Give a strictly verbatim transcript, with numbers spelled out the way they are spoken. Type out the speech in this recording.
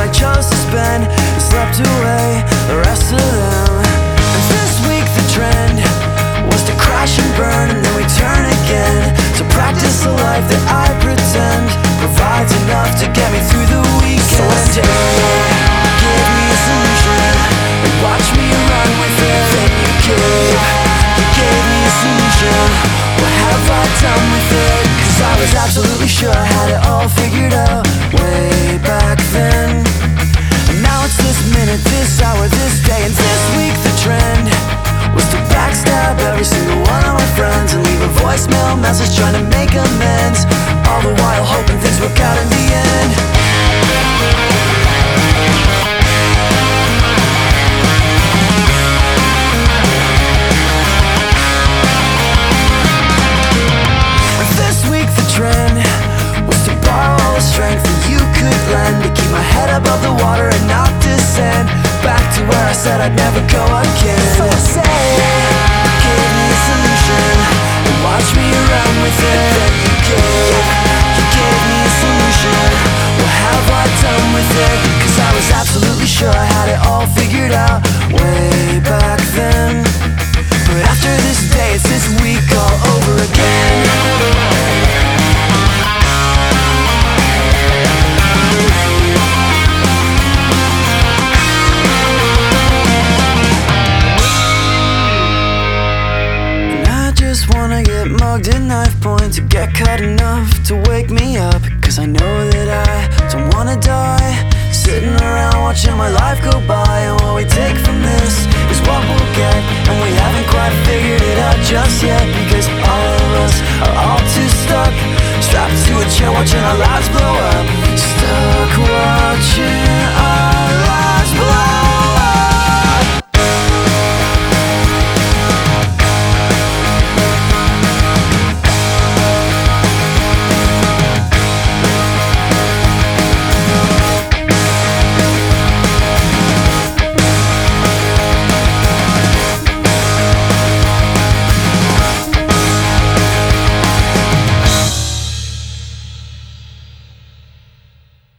I chose to spend and slept away the rest of them. And this week the trend was to crash and burn, and then we turn again to practice the life that I pretend provides enough to get me through the